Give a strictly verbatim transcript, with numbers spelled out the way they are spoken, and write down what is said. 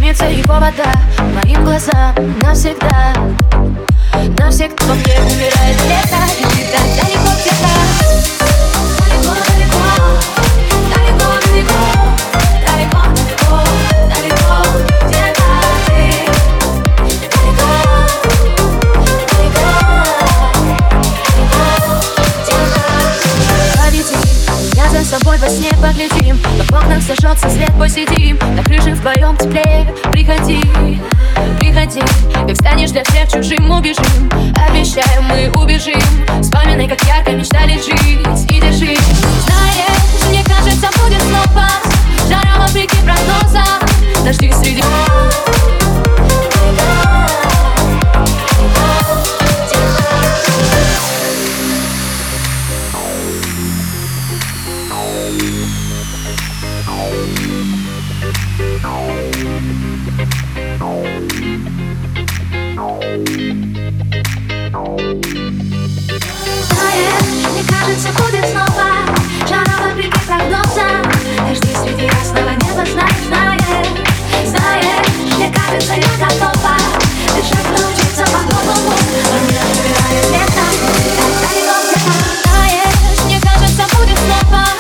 изменится его вода моим глазам навсегда. Навсегда во мне умирает лето, и ты так далеко где-то. Далеко, далеко, далеко, далеко, далеко, далеко, далеко, где-то ты. Далеко, далеко, далеко, поведи меня за собой во сне, поглядим, как в окнах зажжется свет, посидим на крыше вдвоем теплее. Приходи, приходи, как станешь для всех чужим, убежим. Обещаем, мы убежим. Вспоминай, как ярко мечтали жить, и держи